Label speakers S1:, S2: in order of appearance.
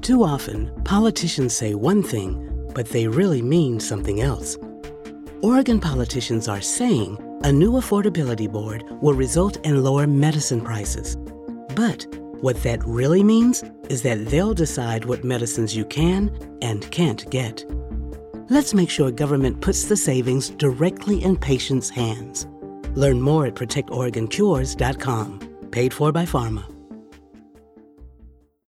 S1: Too often, politicians say one thing, but they really mean something else. Oregon politicians are saying a new affordability board will result in lower medicine prices. But what that really means is that they'll decide what medicines you can and can't get. Let's make sure government puts the savings directly in patients' hands. Learn more at protectoregoncures.com. Paid for by pharma.